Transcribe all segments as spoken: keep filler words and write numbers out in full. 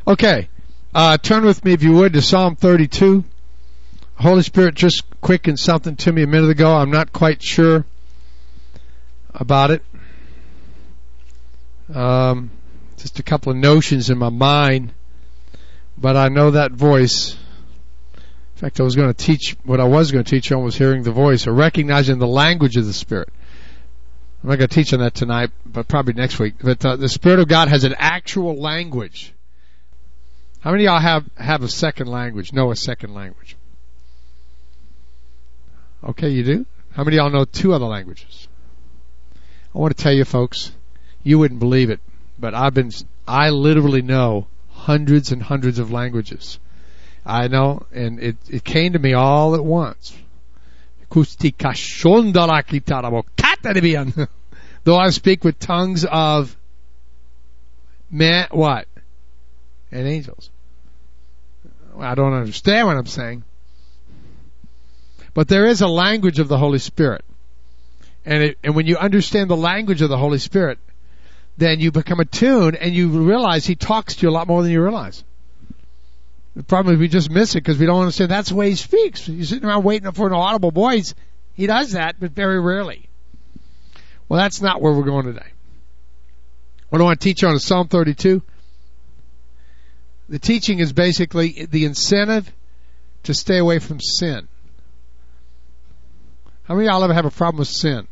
Okay, uh, turn with me, if you would, to Psalm thirty-two. Holy Spirit just quickened something to me a minute ago. I'm not quite sure about it. Um, just a couple of notions in my mind, but I know that voice. In fact, I was going to teach, what I was going to teach on was hearing the voice, or recognizing the language of the Spirit. I'm not going to teach on that tonight, but probably next week. But uh, the Spirit of God has an actual language. How many of y'all have, have a second language, know a second language? Okay, you do? How many of y'all know two other languages? I want to tell you, folks, you wouldn't believe it, but I've been, I literally know hundreds and hundreds of languages. I know, and it, it came to me all at once. Though I speak with tongues of man, what? And angels. I don't understand what I'm saying. But there is a language of the Holy Spirit. And it, and when you understand the language of the Holy Spirit, then you become attuned and you realize He talks to you a lot more than you realize. The problem is we just miss it because we don't understand that's the way He speaks. You're sitting around waiting for an audible voice. He does that, but very rarely. Well, that's not where we're going today. What I want to teach you on is Psalm thirty-two. The teaching is basically the incentive to stay away from sin. How many of y'all ever have a problem with sin?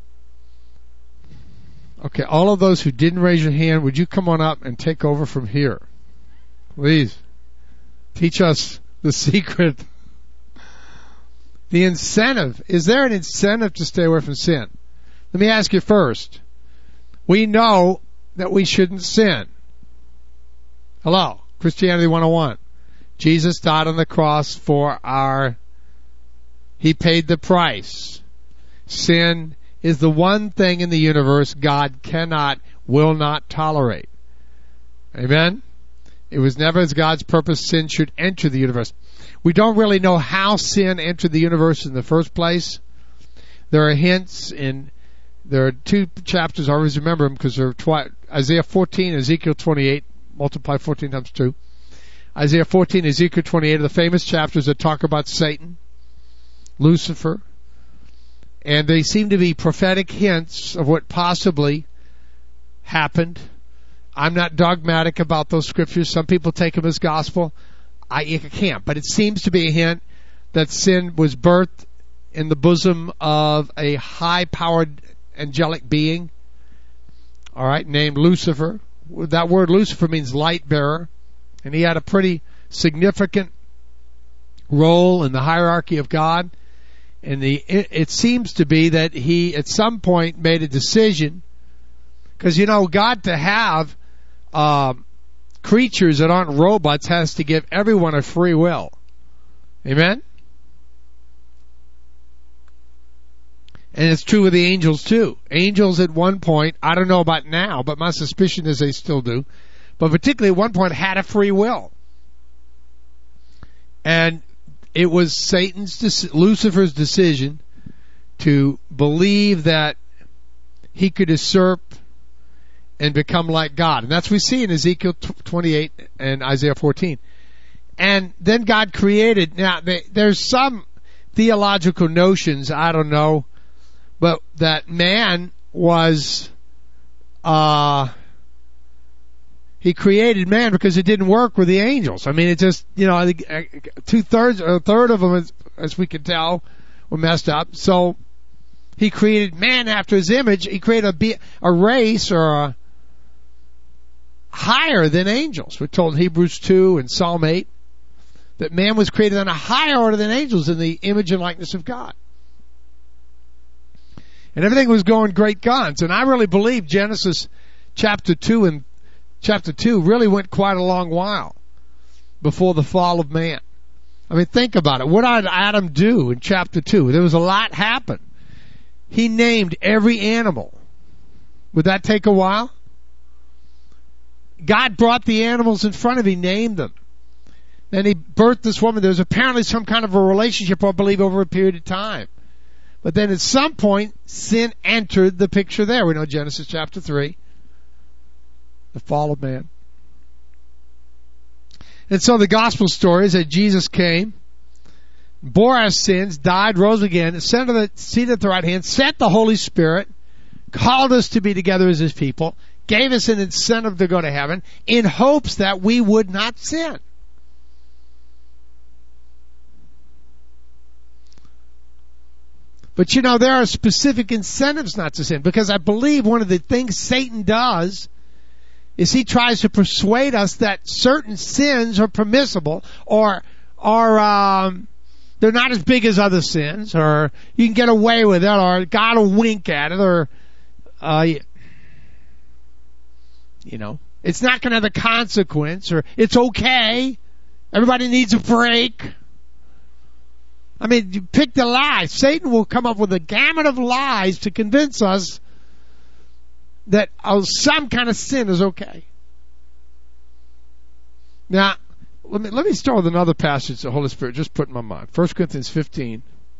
Okay, all of those who didn't raise your hand, would you come on up and take over from here? Please. Teach us the secret. The incentive. Is there an incentive to stay away from sin? Let me ask you first. We know that we shouldn't sin. Hello? Christianity one oh one. Jesus died on the cross for our... He paid the price. Sin is the one thing in the universe God cannot, will not tolerate. Amen? It was never as God's purpose sin should enter the universe. We don't really know how sin entered the universe in the first place. There are hints in, there are two chapters, I always remember them because they're twi- Isaiah fourteen, Ezekiel twenty-eight, multiply fourteen times two. Isaiah fourteen, Ezekiel twenty-eight are the famous chapters that talk about Satan, Lucifer, and they seem to be prophetic hints of what possibly happened. I'm not dogmatic about those scriptures. Some people take them as gospel. I can't, but it seems to be a hint that sin was birthed in the bosom of a high-powered angelic being, all right, named Lucifer. That word Lucifer means light bearer, and he had a pretty significant role in the hierarchy of God. And the it, it seems to be that he at some point made a decision, because you know God to have uh, creatures that aren't robots has to give everyone a free will. Amen? And it's true with the angels too. Angels at one point, I don't know about now, but my suspicion is they still do, but particularly at one point had a free will. And it was Satan's, Lucifer's decision to believe that he could usurp and become like God. And that's what we see in Ezekiel twenty-eight and Isaiah fourteen. And then God created, now there's some theological notions, I don't know, but that man was, uh, he created man because it didn't work with the angels. I mean, it just, you know, I think two thirds or a third of them, as, as we can tell, were messed up. So he created man after his image. He created a, a race or a higher than angels. We're told in Hebrews two and Psalm eight that man was created on a higher order than angels in the image and likeness of God. And everything was going great guns. And I really believe Genesis chapter two and chapter two really went quite a long while before the fall of man. I mean, think about it. What did Adam do in chapter two? There was a lot happen. He named every animal. Would that take a while? God brought the animals in front of him, he named them. Then he birthed this woman. There was apparently some kind of a relationship, I believe, over a period of time. But then at some point, sin entered the picture there. We know Genesis chapter three. The fall of man. And so the gospel story is that Jesus came, bore our sins, died, rose again, ascended to the seat at the right hand, sent the Holy Spirit, called us to be together as his people, gave us an incentive to go to heaven in hopes that we would not sin. But you know, there are specific incentives not to sin, because I believe one of the things Satan does is he tries to persuade us that certain sins are permissible, or are um, they're not as big as other sins, or you can get away with it, or God will wink at it, or uh, you know, it's not going to have a consequence, or it's okay. Everybody needs a break. I mean, you pick the lies. Satan will come up with a gamut of lies to convince us that oh, some kind of sin is okay. Now, let me let me start with another passage the Holy Spirit just put in my mind. First Corinthians fifteen.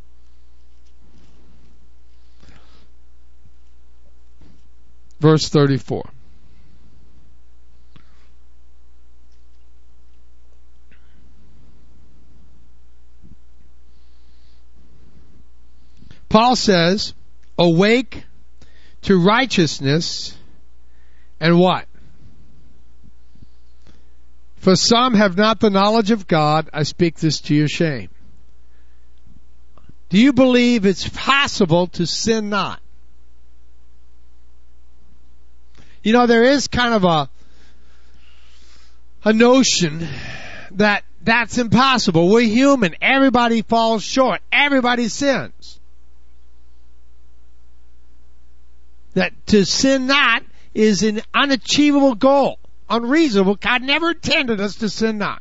Verse thirty-four. Paul says, awake to righteousness and what? For some have not the knowledge of God. I speak this to your shame. Do you believe it's possible to sin not? You know, there is kind of a a notion that that's impossible. We're human. Everybody falls short. Everybody sins. That to sin not is an unachievable goal, unreasonable. God never intended us to sin not.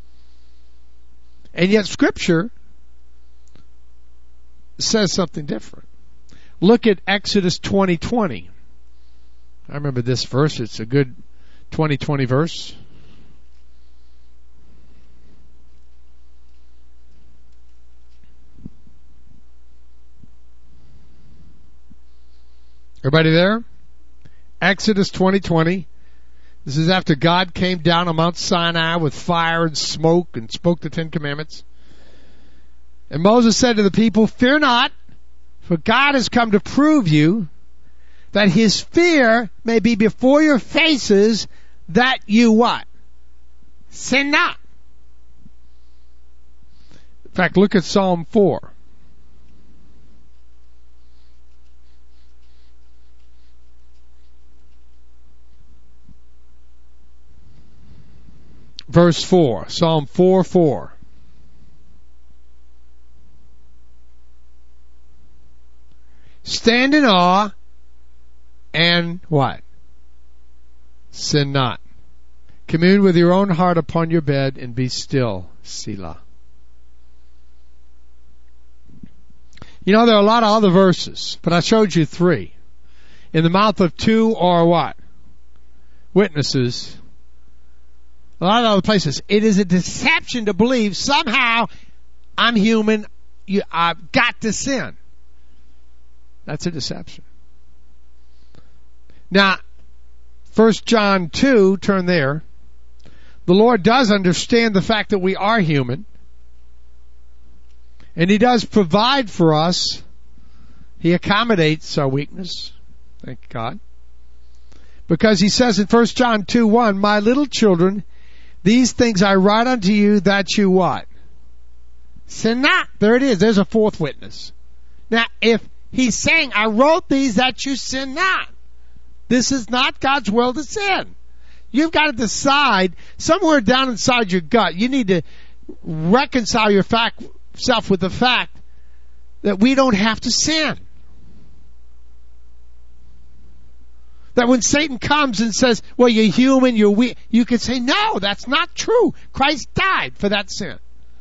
And yet Scripture says something different. Look at Exodus twenty twenty. I remember this verse. It's a good twenty twenty verse. Everybody there? Exodus twenty twenty. This is after God came down on Mount Sinai with fire and smoke and spoke the Ten Commandments. And Moses said to the people, fear not, for God has come to prove you that his fear may be before your faces, that you what? Sin not. In fact, look at Psalm four. Verse four, Psalm four four. Stand in awe and what? Sin not. Commune with your own heart upon your bed and be still. Selah. You know, there are a lot of other verses, but I showed you three. In the mouth of two or what? Witnesses. A lot of other places. It is a deception to believe somehow I'm human, you, I've got to sin. That's a deception. Now, First John two, turn there. The Lord does understand the fact that we are human. And He does provide for us. He accommodates our weakness. Thank God. Because He says in First John two one, my little children, these things I write unto you that you what? Sin not. There it is. There's a fourth witness. Now, if He's saying, I wrote these that you sin not. This is not God's will to sin. You've got to decide somewhere down inside your gut. You need to reconcile yourself with the fact that we don't have to sin. That when Satan comes and says, well, you're human, you're weak, you can say, no, that's not true. Christ died for that sin.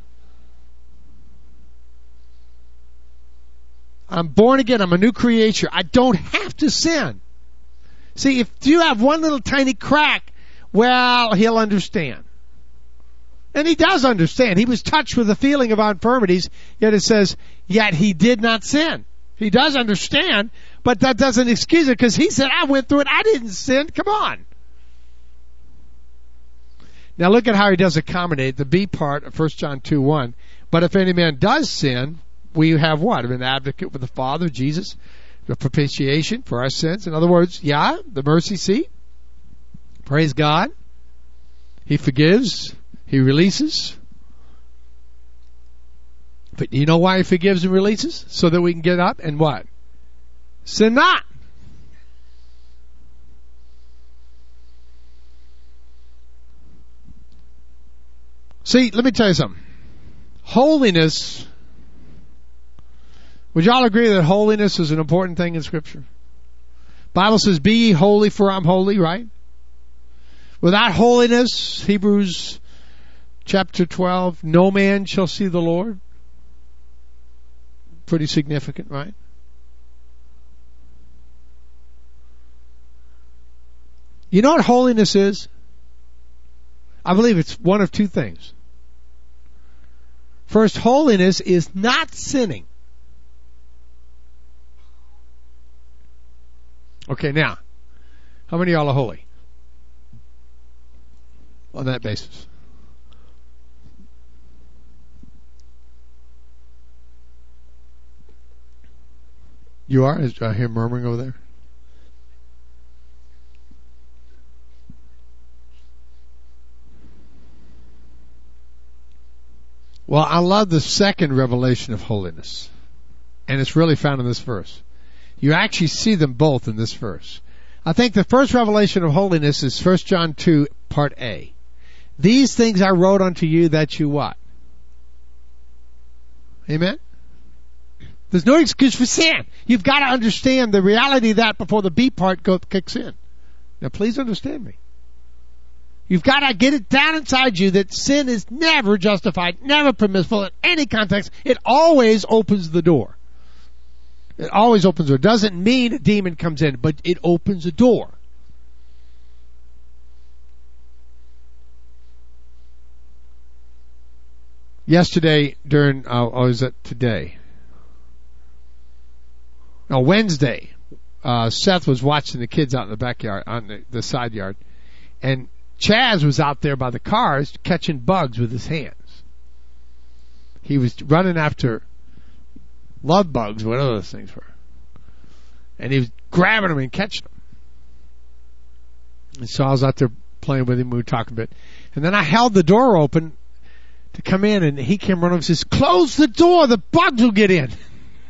I'm born again. I'm a new creature. I don't have to sin. See, if you have one little tiny crack, well, He'll understand. And He does understand. He was touched with the feeling of our infirmities, yet it says, yet He did not sin. He does understand, but that doesn't excuse it, because He said, I went through it. I didn't sin. Come on. Now look at how he does accommodate the B part of First John two one. But if any man does sin, we have what? An advocate with the Father, Jesus, the propitiation for our sins. In other words, yeah, the mercy seat. Praise God. He forgives. He releases. But you know why he forgives and releases? So that we can get up and what? Sin not. See, let me tell you something. Holiness, would y'all agree that holiness is an important thing in Scripture? Bible says, be ye holy for I'm holy, right? Without holiness, Hebrews chapter twelve, no man shall see the Lord. Pretty significant, right? You know what holiness is? I believe it's one of two things. First, holiness is not sinning. Okay, now, how many of y'all are holy? On that basis. You are? Is I hear murmuring over there? Well, I love the second revelation of holiness. And it's really found in this verse. You actually see them both in this verse. I think the first revelation of holiness is First John two, part A. These things I wrote unto you that you what? Amen? There's no excuse for sin. You've got to understand the reality of that before the B part go, kicks in. Now please understand me. You've got to get it down inside you that sin is never justified, never permissible in any context. It always opens the door. It always opens the door. Doesn't mean a demon comes in, but it opens a door. Yesterday during, uh, or is it today? No, Wednesday, uh, Seth was watching the kids out in the backyard, on the, the side yard, and Chaz was out there by the cars catching bugs with his hands. He was running after love bugs, whatever those things were. And he was grabbing them and catching them. And so I was out there playing with him, we were talking a bit. And then I held the door open to come in, and he came running and says, close the door, the bugs will get in.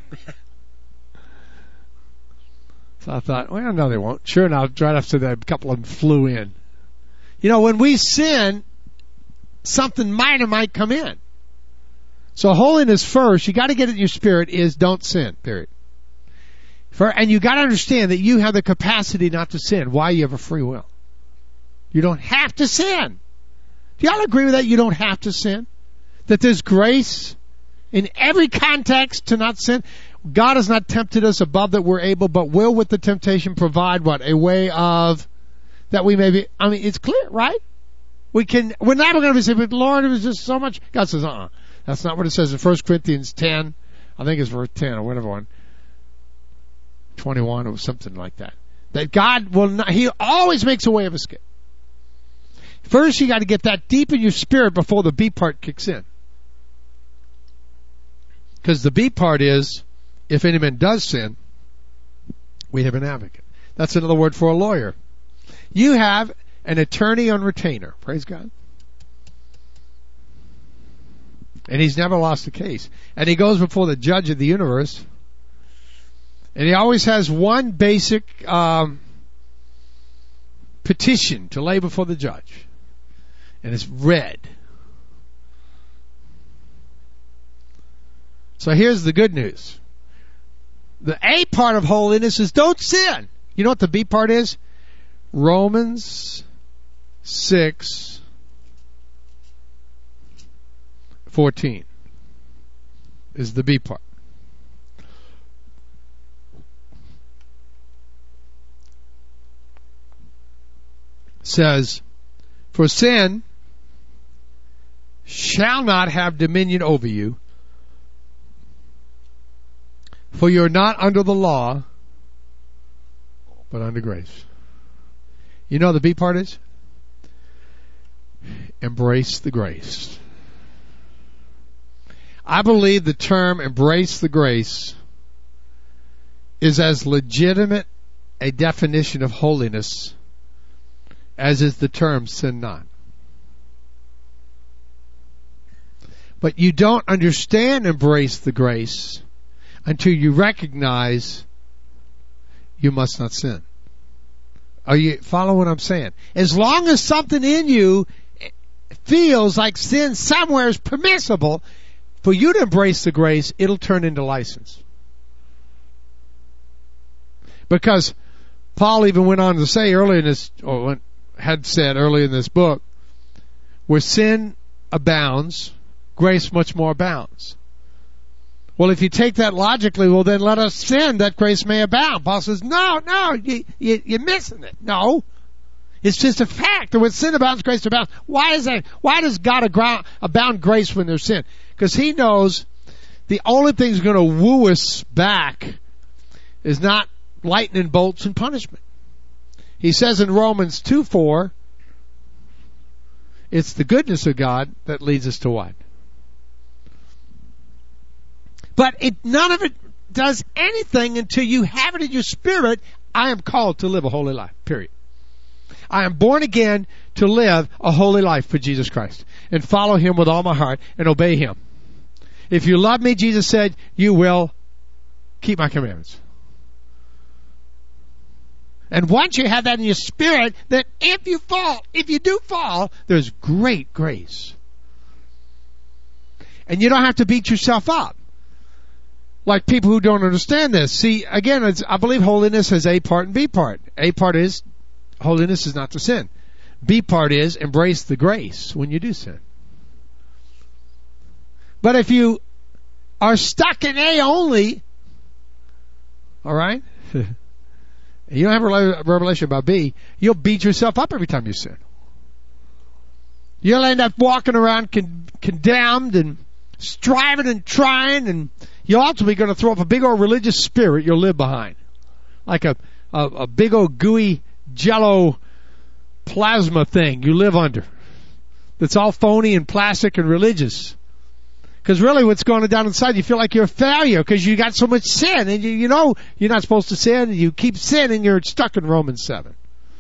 So I thought, well, no, they won't. Sure enough, right after that, a couple of them flew in. You know, when we sin, something minor might come in. So holiness first, you got to get it in your spirit, is don't sin, period. For, and you got to understand that you have the capacity not to sin. Why? You have a free will. You don't have to sin. Do y'all agree with that? You don't have to sin? That there's grace in every context to not sin? God has not tempted us above that we're able, but will with the temptation provide what? A way of that we may be, I mean, it's clear, right? We can, we're never going to be saying, but Lord, it was just so much. God says, uh-uh. That's not what it says in First Corinthians ten. I think it's verse ten or whatever one. twenty-one or something like that. That God will not, He always makes a way of escape. First, you got to get that deep in your spirit before the B part kicks in. Because the B part is, if any man does sin, we have an advocate. That's another word for a lawyer. You have an attorney on retainer. Praise God. And he's never lost a case. And he goes before the judge of the universe. And he always has one basic um, petition to lay before the judge. And it's red. So here's the good news. The A part of holiness is don't sin. You know what the B part is? Romans six fourteen is the B part. Says, for sin shall not have dominion over you, for you're not under the law, but under grace. You know what the B part is? embrace the grace. I believe the term embrace the grace is as legitimate a definition of holiness as is the term sin not. But you don't understand embrace the grace until you recognize you must not sin. Are you follow what I'm saying? As long as something in you feels like sin somewhere is permissible, for you to embrace the grace, it'll turn into license. Because Paul even went on to say earlier in this, or had said earlier in this book, where sin abounds, grace much more abounds. Well, if you take that logically, well, then let us sin that grace may abound. Paul says, no, no, you, you, you're missing it. No. It's just a fact that when sin abounds, grace abounds. Why is that? Why does God aground, abound grace when there's sin? Because He knows the only thing that's going to woo us back is not lightning bolts and punishment. He says in Romans two four, it's the goodness of God that leads us to what? But it, none of it does anything until you have it in your spirit. I am called to live a holy life, period. I am born again to live a holy life for Jesus Christ and follow Him with all my heart and obey Him. If you love me, Jesus said, you will keep my commandments. And once you have that in your spirit, that if you fall, if you do fall, there's great grace. And you don't have to beat yourself up like people who don't understand this. See, again, it's, I believe holiness has A part and B part. A part is holiness is not to sin. B part is embrace the grace when you do sin. But if you are stuck in A only, all right, you don't have a revelation about B, you'll beat yourself up every time you sin. You'll end up walking around con- condemned and striving and trying, and you're ultimately going to throw up a big old religious spirit you'll live behind. Like a, a, a big old gooey jello plasma thing you live under. That's all phony and plastic and religious. Because really what's going on down inside, you feel like you're a failure because you got so much sin, and you, you know you're not supposed to sin, and you keep sinning, you're stuck in Romans seven.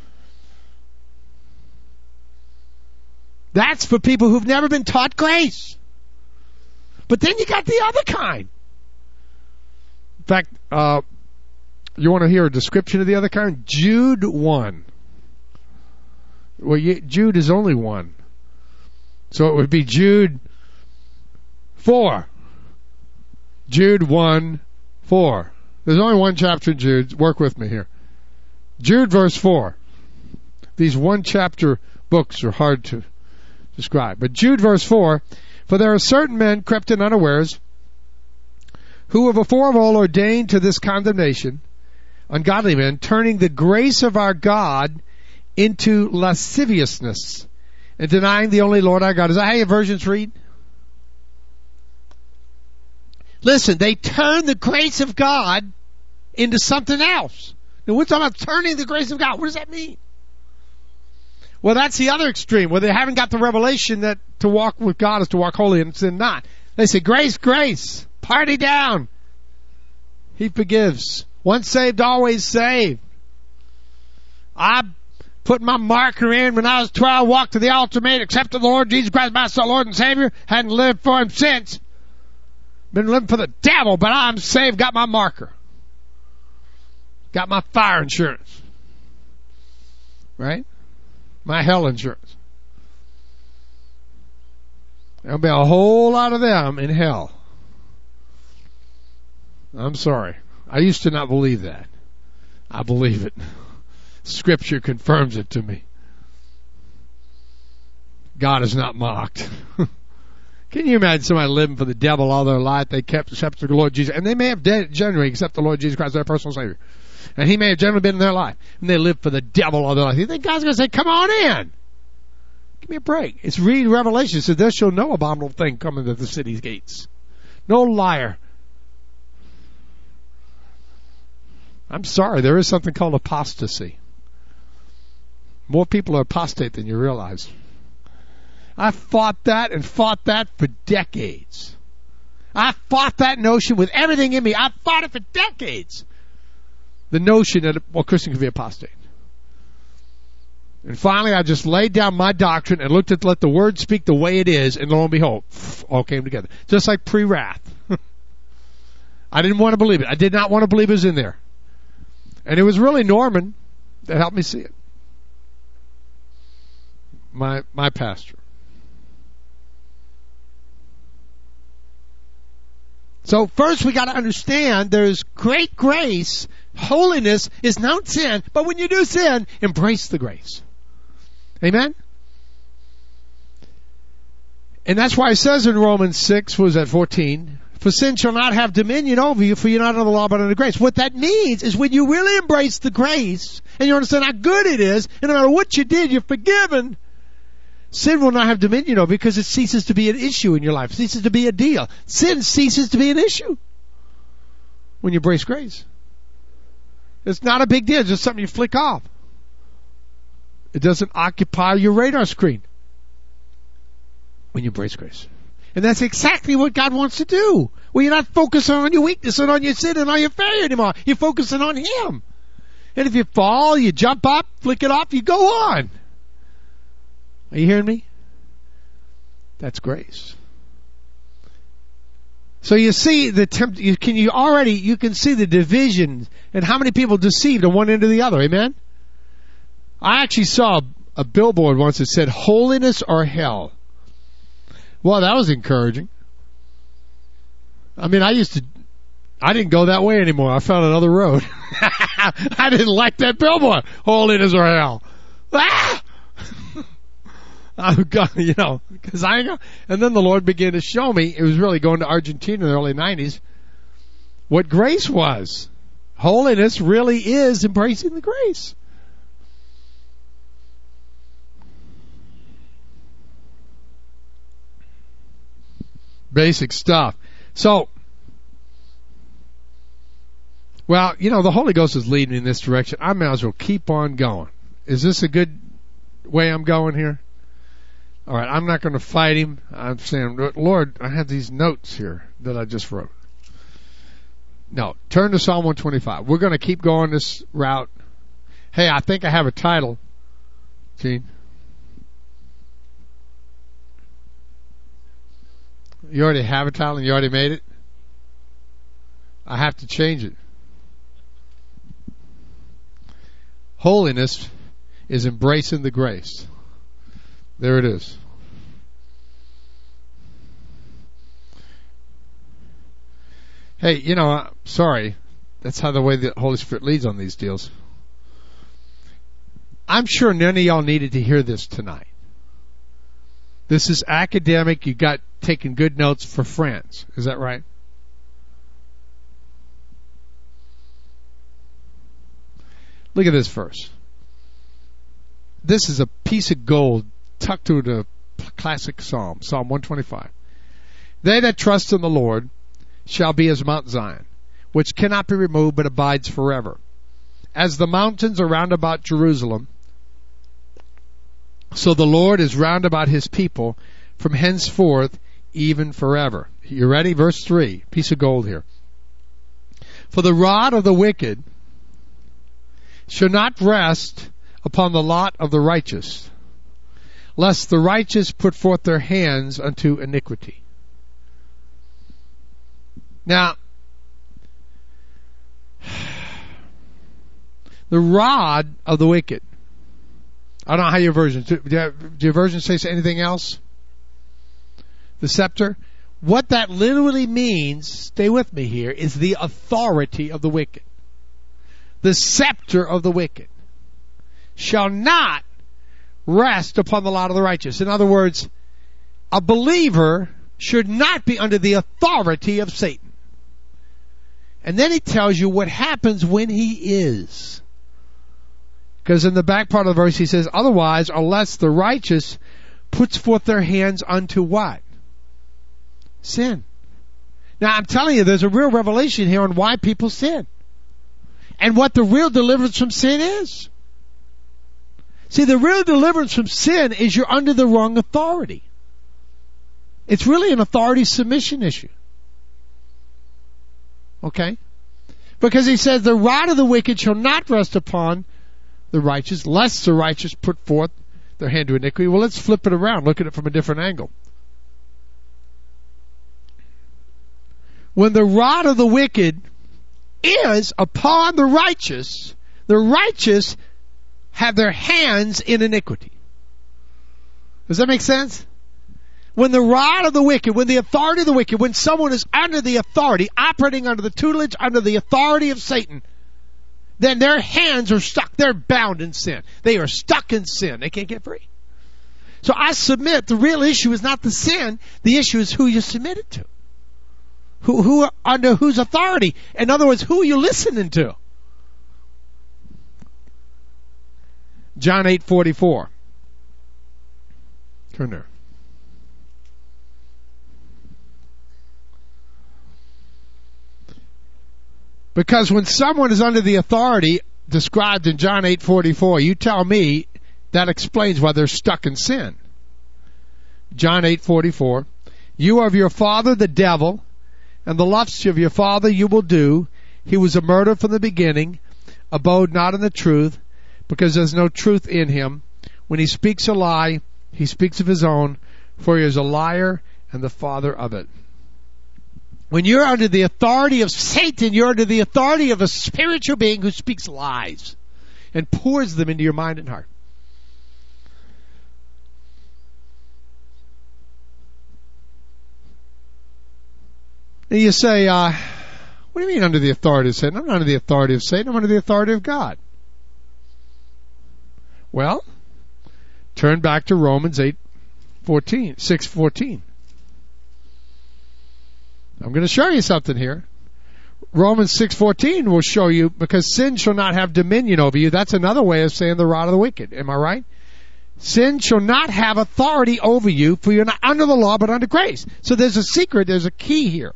That's for people who've never been taught grace. But then you got the other kind. In fact, uh, you want to hear a description of the other kind? Jude one. Well, you, Jude is only one. So it would be Jude four. Jude one, four. There's only one chapter in Jude. Work with me here. Jude verse four. These one chapter books are hard to describe. But Jude verse four, for there are certain men crept in unawares, who were before of all ordained to this condemnation, ungodly men, turning the grace of our God into lasciviousness, and denying the only Lord our God. Is that how your versions read? Listen, they turn the grace of God into something else. Now we're talking about turning the grace of God. What does that mean? Well, that's the other extreme, where they haven't got the revelation that to walk with God is to walk holy and sin not. They say, grace, grace, party down. He forgives. Once saved, always saved. I put my marker in when I was twelve, walked to the altar, made, accepted the Lord Jesus Christ, my Lord and Savior, hadn't lived for Him since. Been living for the devil, but I'm saved, got my marker. Got my fire insurance. Right? My hell insurance. There'll be a whole lot of them in hell. I'm sorry. I used to not believe that. I believe it. Scripture confirms it to me. God is not mocked. Can you imagine somebody living for the devil all their life? They kept accepting the Lord Jesus, and they may have generally accepted the Lord Jesus Christ as their personal Savior, and He may have generally been in their life, and they lived for the devil all their life. You think God's going to say, "Come on in, give me a break"? It's read Revelation. It says, "There shall no abominable thing come into the city's gates, no liar." I'm sorry, there is something called apostasy. More people are apostate than you realize. I fought that and fought that for decades. I fought that notion with everything in me. I fought it for decades. The notion that, well, Christian can be apostate. And finally, I just laid down my doctrine and looked at let the word speak the way it is, and lo and behold, all came together. Just like pre-wrath. I didn't want to believe it. I did not want to believe it was in there. And it was really Norman that helped me see it. My my pastor. So first we got to understand there's great grace. Holiness is not sin, but when you do sin, embrace the grace. Amen? And that's why it says in Romans six, what was that, fourteen? For sin shall not have dominion over you, for you're not under the law but under grace. What that means is when you really embrace the grace, and you understand how good it is, and no matter what you did, you're forgiven, sin will not have dominion over you because it ceases to be an issue in your life. It ceases to be a deal. Sin ceases to be an issue when you embrace grace. It's not a big deal. It's just something you flick off. It doesn't occupy your radar screen when you embrace grace. And that's exactly what God wants to do. Well, you're not focusing on your weakness and on your sin and on your failure anymore. You're focusing on Him. And if you fall, you jump up, flick it off, you go on. Are you hearing me? That's grace. So you see the tempt, you can you already you can see the division and how many people deceived on one end or the other. Amen. I actually saw a billboard once that said "Holiness or Hell." Well, that was encouraging. I mean, I used to, I didn't go that way anymore. I found another road. I didn't like that billboard. Holiness or hell. Ah! I've got, you know, because I know. And then the Lord began to show me, it was really going to Argentina in the early nineties, what grace was. Holiness really is embracing the grace. Basic stuff. So, well, you know, the Holy Ghost is leading me in this direction. I may as well keep on going. Is this a good way I'm going here? All right, I'm not going to fight him. I'm saying, Lord, I have these notes here that I just wrote. No, turn to Psalm one twenty-five. We're going to keep going this route. Hey, I think I have a title, Gene. You already have a title and you already made it? I have to change it. Holiness is embracing the grace. There it is. Hey, you know, sorry. That's how the way the Holy Spirit leads on these deals. I'm sure none of y'all needed to hear this tonight. This is academic. You got taking good notes for friends. Is that right? Look at this verse. This is a piece of gold tucked through the classic psalm, Psalm one twenty-five. They that trust in the Lord shall be as Mount Zion, which cannot be removed but abides forever. As the mountains are round about Jerusalem, so the Lord is round about his people from henceforth even forever. You ready? Verse three, piece of gold here. For the rod of the wicked shall not rest upon the lot of the righteous, lest the righteous put forth their hands unto iniquity. Now, the rod of the wicked. I don't know how your version, do your version say anything else? The scepter? What that literally means, stay with me here, is the authority of the wicked. The scepter of the wicked shall not rest upon the lot of the righteous. In other words, a believer should not be under the authority of Satan. And then he tells you what happens when he is. Because in the back part of the verse he says, otherwise, unless the righteous puts forth their hands unto what? Sin. Now I'm telling you, there's a real revelation here on why people sin. And what the real deliverance from sin is. See, the real deliverance from sin is you're under the wrong authority. It's really an authority submission issue. Okay? Because he says, the rod of the wicked shall not rest upon the righteous, lest the righteous put forth their hand to iniquity. Well, let's flip it around. Look at it from a different angle. When the rod of the wicked is upon the righteous, the righteous have their hands in iniquity. Does that make sense? When the rod of the wicked, when the authority of the wicked, when someone is under the authority, operating under the tutelage, under the authority of Satan, then their hands are stuck. They're bound in sin. They are stuck in sin. They can't get free. So I submit the real issue is not the sin. The issue is who you submitted to. Who, who are under whose authority? In other words, who are you listening to? John eight forty-four. Turn there. Because when someone is under the authority described in John eight forty-four, you tell me that explains why they're stuck in sin. John eight forty-four. You are of your father the devil, and the lusts of your father you will do. He was a murderer from the beginning, abode not in the truth, because there's no truth in him. When he speaks a lie, he speaks of his own, for he is a liar and the father of it. When you're under the authority of Satan, you're under the authority of a spiritual being who speaks lies and pours them into your mind and heart. And you say, uh, what do you mean under the authority of Satan? I'm not under the authority of Satan. I'm under the authority of God. Well, turn back to Romans eight fourteen, six fourteen. I'm going to show you something here. Romans six fourteen will show you, because sin shall not have dominion over you. That's another way of saying the rod of the wicked. Am I right? Sin shall not have authority over you, for you're not under the law, but under grace. So there's a secret, there's a key here.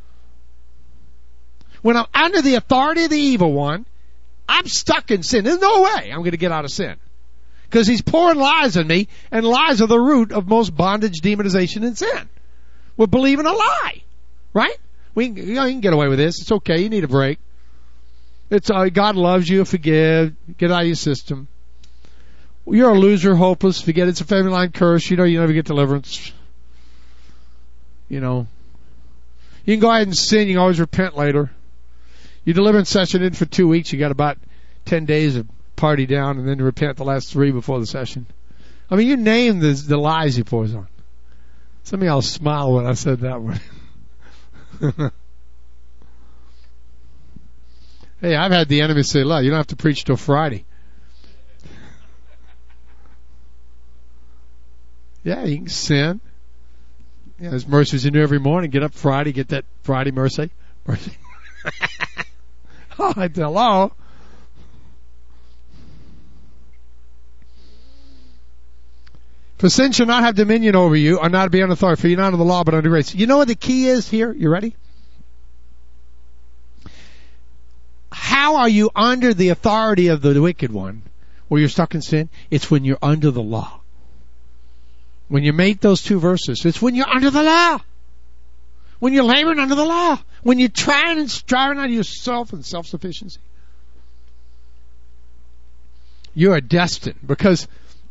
When I'm under the authority of the evil one, I'm stuck in sin. There's no way I'm going to get out of sin. Because he's pouring lies on me, and lies are the root of most bondage, demonization, and sin. We're believing a lie. Right? We can, you know, you can get away with this. It's okay. You need a break. It's uh, God loves you. Forgive. Get out of your system. You're a loser, hopeless. Forget it's a family line curse. You know you never get deliverance. You know. You can go ahead and sin. You can always repent later. Your deliverance session in for two weeks. You got about ten days of party down, and then you repent the last three before the session. I mean, you name the, the lies he pours on. Some of y'all smile when I said that one. Hey, I've had the enemy say, look, you don't have to preach till Friday. Yeah, you can sin. Yeah, there's mercies in you every morning. Get up Friday, get that Friday mercy. Mercy. Oh, hello. For sin shall not have dominion over you, or not be under authority, for you're not under the law, but under grace. You know what the key is here? You ready? How are you under the authority of the wicked one, where you're stuck in sin? It's when you're under the law. When you make those two verses, it's when you're under the law. When you're laboring under the law. When you're trying and striving out of yourself and self-sufficiency. You are destined, because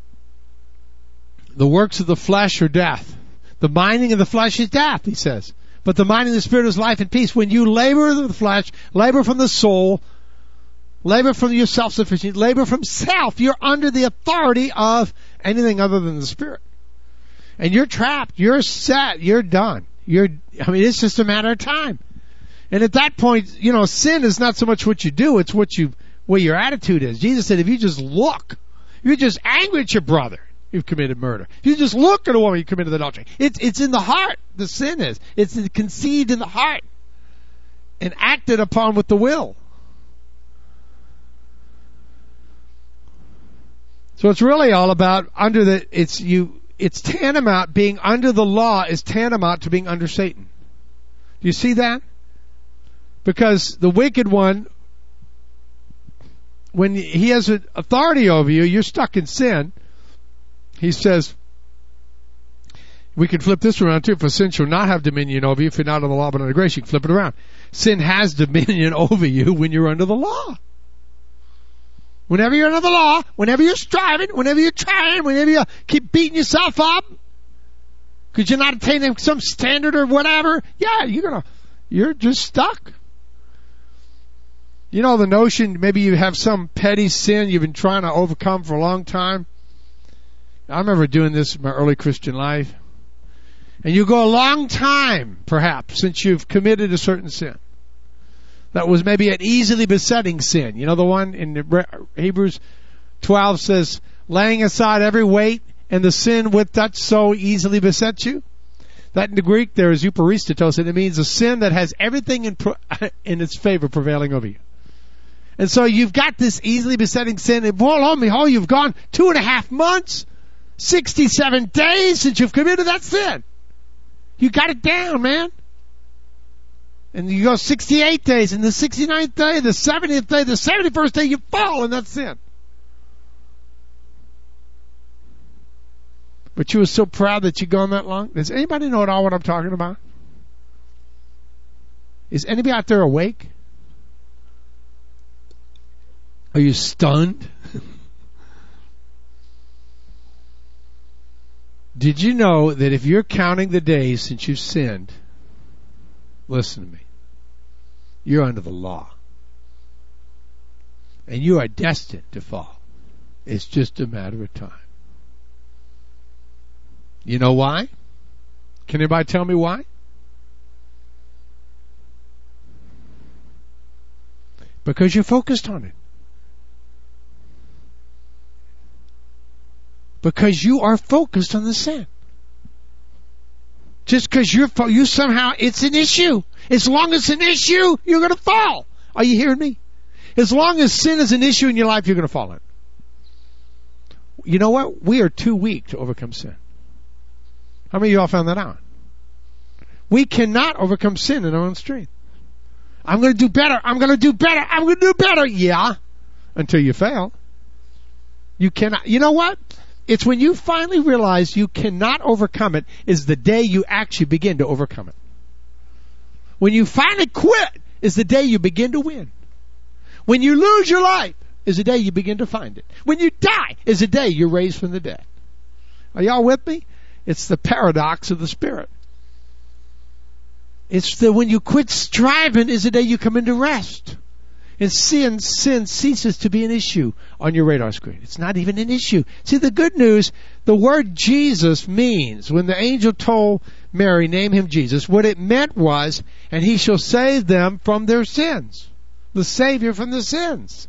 the works of the flesh are death. The minding of the flesh is death, he says. But the minding of the Spirit is life and peace. When you labor in the flesh, labor from the soul, labor from your self-sufficiency, labor from self, you're under the authority of anything other than the Spirit. And you're trapped. You're set. You're done. You're, I mean, it's just a matter of time. And at that point, you know, sin is not so much what you do, it's what you, what your attitude is. Jesus said, if you just look, if you're just angry at your brother, you've committed murder. If you just look at a woman, you committed adultery. It's, it's in the heart, the sin is. It's conceived in the heart and acted upon with the will. So it's really all about under the, it's you, it's tantamount, being under the law is tantamount to being under Satan. Do you see that? Because the wicked one, when he has an authority over you, you're stuck in sin. He says, We can flip this around too. For sin shall not have dominion over you if you're not under the law but under grace. You can flip it around. Sin has dominion over you when you're under the law. Whenever you're under the law, whenever you're striving, whenever you're trying, whenever you keep beating yourself up because you're not attaining some standard or whatever, yeah, you're gonna, you're just stuck. You know the notion, maybe you have some petty sin you've been trying to overcome for a long time. I remember doing this in my early Christian life. And you go a long time, perhaps, since you've committed a certain sin. That was maybe an easily besetting sin. You know the one in Hebrews twelve says, laying aside every weight and the sin with that so easily besets you? That in the Greek there is eucharistatos, and it means a sin that has everything in, pro- in its favor prevailing over you. And so you've got this easily besetting sin, and boy, lo and behold, you've gone two and a half months, sixty-seven days since you've committed that sin. You got it down, man. And you go sixty-eight days, and the sixty-ninth day, the seventieth day, the seventy-first day, you fall in that sin. But you were so proud that you'd gone that long. Does anybody know at all what I'm talking about? Is anybody out there awake? Are you stunned? Did you know that if you're counting the days since you've sinned, listen to me, you're under the law. And you are destined to fall. It's just a matter of time. You know why? Can anybody tell me why? Because you're focused on it. Because you are focused on the sin. Just because you're fo- you somehow, it's an issue. As long as it's an issue, you're going to fall. Are you hearing me? As long as sin is an issue in your life, you're going to fall in. You know what? We are too weak to overcome sin. How many of y'all found that out? We cannot overcome sin in our own strength. I'm going to do better. I'm going to do better. I'm going to do better. Yeah. Until you fail. You cannot. You know what? It's when you finally realize you cannot overcome it is the day you actually begin to overcome it. When you finally quit is the day you begin to win. When you lose your life is the day you begin to find it. When you die is the day you're raised from the dead. Are y'all with me? It's the paradox of the Spirit. It's the when you quit striving is the day you come into rest. And sin, sin ceases to be an issue on your radar screen. It's not even an issue. See, the good news, the word Jesus means, when the angel told Mary, name him Jesus, what it meant was, and he shall save them from their sins. The Savior from the sins.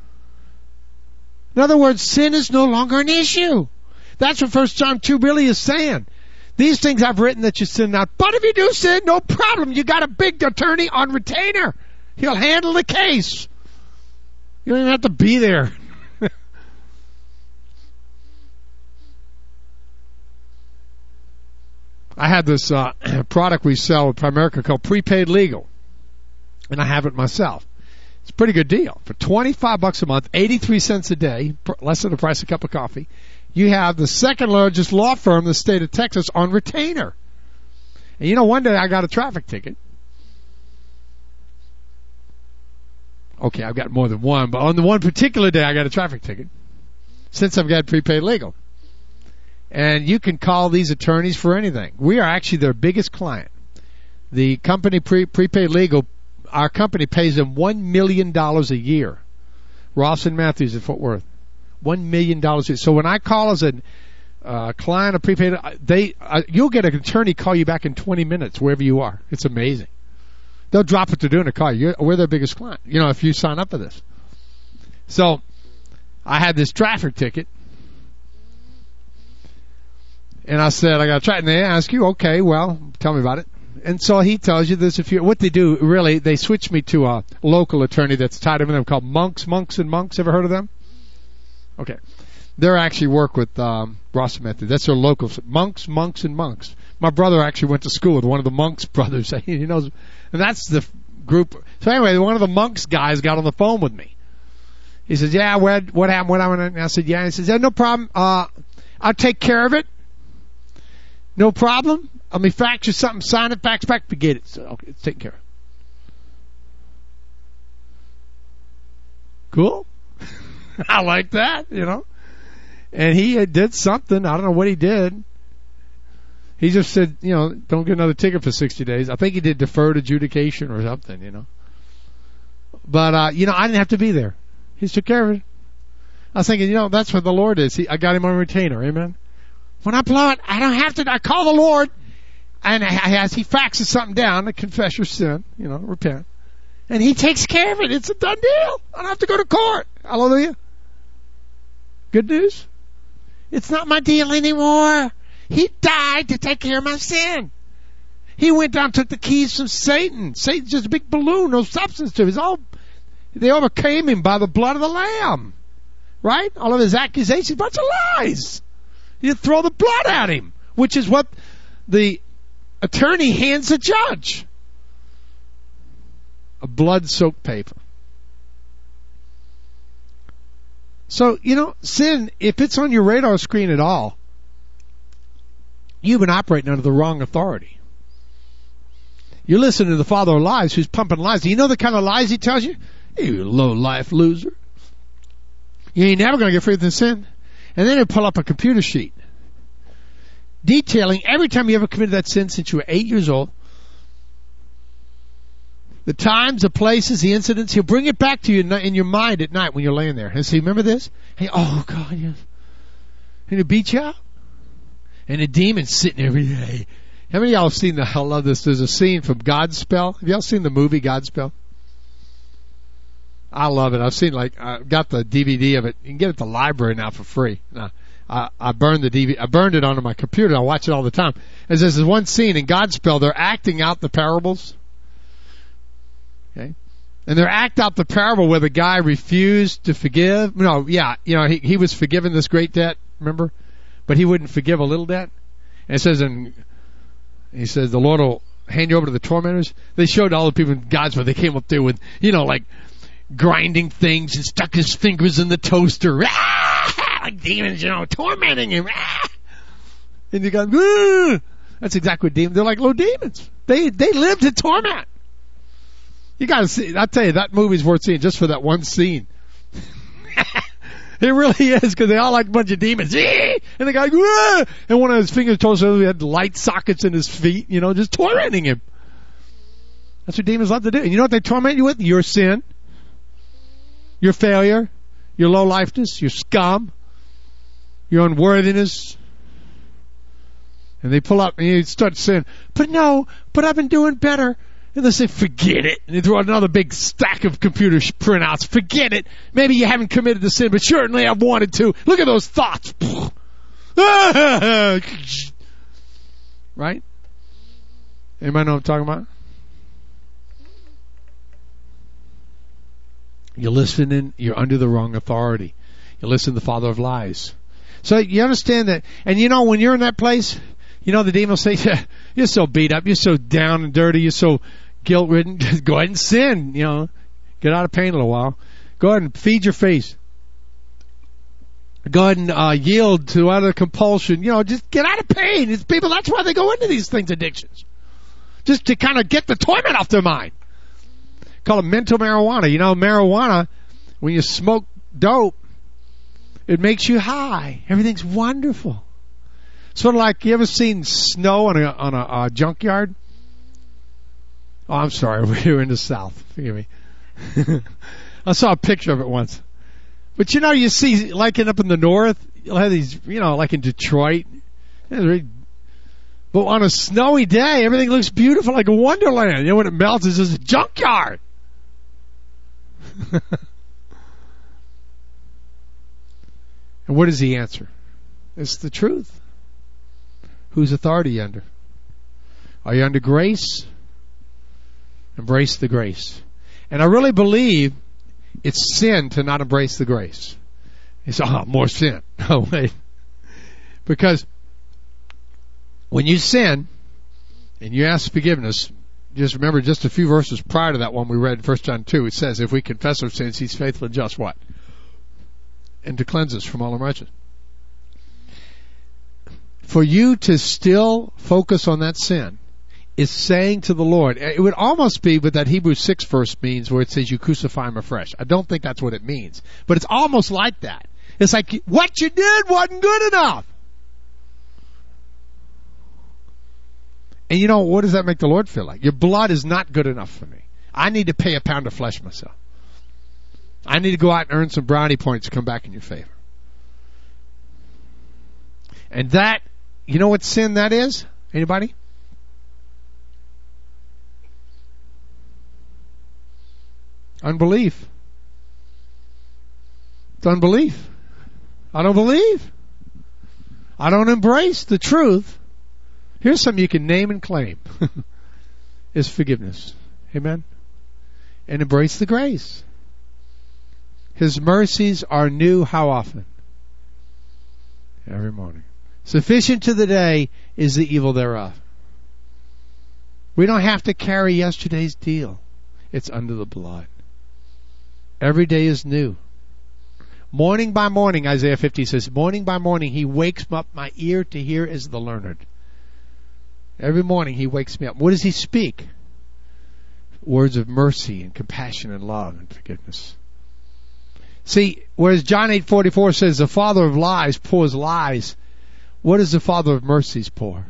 In other words, sin is no longer an issue. That's what First John two really is saying. These things I've written that you sin not. But if you do sin, no problem. You got a big attorney on retainer. He'll handle the case. You don't even have to be there. I had this uh, product we sell at Primerica called Prepaid Legal. And I have it myself. It's a pretty good deal. For twenty-five bucks a month, eighty-three cents a day, less than the price of a cup of coffee, you have the second largest law firm in the state of Texas on retainer. And you know, one day I got a traffic ticket. Okay, I've got more than one, but on the one particular day I got a traffic ticket since I've got Prepaid Legal. And you can call these attorneys for anything. We are actually their biggest client. The company, Pre- Prepaid Legal, our company pays them one million dollars a year. Ross and Matthews at Fort Worth. one million dollars a year. So when I call as a uh, client of Prepaid, they, uh, you'll get an attorney call you back in twenty minutes wherever you are. It's amazing. They'll drop what they're doing to call you. We're their biggest client, you know, if you sign up for this. So I had this traffic ticket. And I said, I got to try it. And they ask you, okay, well, tell me about it. And so he tells you there's a few. What they do, really, they switch me to a local attorney that's tied in with them called Monks, Monks and Monks. Ever heard of them? Okay. They actually work with um, Ross Method. That's their local. Monks, Monks and Monks. My brother actually went to school with one of the Monks brothers. He knows. And that's the group. So anyway, one of the Monks guys got on the phone with me. He says, yeah, what, what happened? What happened? And I said, yeah. He says, yeah, no problem. Uh, I'll take care of it. No problem. Let me fax you something, sign it, fax back, forget it. So, okay, it's taken care of. Cool. I like that, you know. And he uh, did something. I don't know what he did. He just said, you know, don't get another ticket for sixty days. I think he did deferred adjudication or something, you know. But, uh, you know, I didn't have to be there. He took care of it. I was thinking, you know, that's what the Lord is. He, I got him on retainer. Amen. When I blow it, I don't have to. I call the Lord. And as he faxes something down to confess your sin, you know, repent. And he takes care of it. It's a done deal. I don't have to go to court. Hallelujah. Good news. It's not my deal anymore. He died to take care of my sin. He went down and took the keys from Satan. Satan's just a big balloon, no substance to it. It's all, they overcame him by the blood of the Lamb. Right? All of his accusations, a bunch of lies. You throw the blood at him, which is what the attorney hands the judge. A blood-soaked paper. So, you know, sin, if it's on your radar screen at all, you've been operating under the wrong authority. You're listening to the father of lies who's pumping lies. Do you know the kind of lies he tells you? You low-life loser. You ain't never going to get free from sin. And then he'll pull up a computer sheet detailing every time you ever committed that sin since you were eight years old. The times, the places, the incidents. He'll bring it back to you in your mind at night when you're laying there. And say, remember this? Hey, oh, God, yes. And he'll beat you out. And the demon's sitting every day. How many of y'all have seen the, I love this, there's a scene from Godspell. Have y'all seen the movie Godspell? I love it. I've seen, like, I got the D V D of it. You can get it at the library now for free. Now, I, I burned the D V D, I burned it onto my computer. I watch it all the time. And there's this one scene in Godspell, they're acting out the parables. Okay? And they're act out the parable where the guy refused to forgive. No, yeah, you know, he, he was forgiven this great debt, remember? But he wouldn't forgive a little debt. And it says, and he says, the Lord will hand you over to the tormentors. They showed all the people in God's where they came up there with, you know, like grinding things and stuck his fingers in the toaster. Ah! Like demons, you know, tormenting him. Ah! And you go, ah! That's exactly what demons, they're like little demons. They, they live to torment. You gotta see, I tell you, that movie's worth seeing just for that one scene. It really is, because they all like a bunch of demons. And the guy, Wah! And one of his fingers told us he had light sockets in his feet, you know, just tormenting him. That's what demons love to do. And you know what they torment you with? Your sin, your failure, your low-lifeness, your scum, your unworthiness. And they pull up and you start saying, but no, but I've been doing better. And they say, forget it. And they throw out another big stack of computer printouts. Forget it. Maybe you haven't committed the sin, but certainly I've wanted to. Look at those thoughts. Right? Anybody know what I'm talking about? You're listening. You're under the wrong authority. You listen to the father of lies. So you understand that. And you know, when you're in that place, you know, the demon will say, you're so beat up. You're so down and dirty. You're so guilt-ridden. Go ahead and sin, you know. Get out of pain a little while. Go ahead and feed your face. Go ahead and uh, yield to other compulsion. You know, just get out of pain. It's people, that's why they go into these things, addictions. Just to kind of get the torment off their mind. Call it mental marijuana. You know, marijuana, when you smoke dope, it makes you high. Everything's wonderful. Sort of like, you ever seen snow on a on a uh, junkyard? Oh, I'm sorry, we were in the South. Forgive me. I saw a picture of it once. But you know, you see, like up in the North, you'll have these, you know, like in Detroit. But on a snowy day, everything looks beautiful, like a wonderland. You know, when it melts, it's just a junkyard. And what is the answer? It's the truth. Whose authority are you under? Are you under grace? Embrace the grace. And I really believe it's sin to not embrace the grace. It's, oh, more sin. No, wait. Because when you sin and you ask forgiveness, just remember just a few verses prior to that one we read in First John two, it says, if we confess our sins, he's faithful and just, what? And to cleanse us from all unrighteousness. for you to still focus on that sin is saying to the Lord, it would almost be what that Hebrews six verse means where it says you crucify him afresh. I don't think that's what it means, but it's almost like that. It's like what you did wasn't good enough. And you know, what does that make the Lord feel like? Your blood is not good enough for me. I need to pay a pound of flesh myself. I need to go out and earn some brownie points to come back in your favor. And that, you know what sin that is? Anybody? Unbelief. It's unbelief. I don't believe. I don't embrace the truth. Here's something you can name and claim. Is forgiveness. Amen? And embrace the grace. His mercies are new how often? Every morning. Sufficient to the day is the evil thereof. We don't have to carry yesterday's deal. It's under the blood. Every day is new. Morning by morning, Isaiah fifty says, morning by morning he wakes up my ear to hear as the learned. Every morning he wakes me up. What does he speak? Words of mercy and compassion and love and forgiveness. See, whereas John eight forty-four says the father of lies pours lies, what does the father of mercies pour?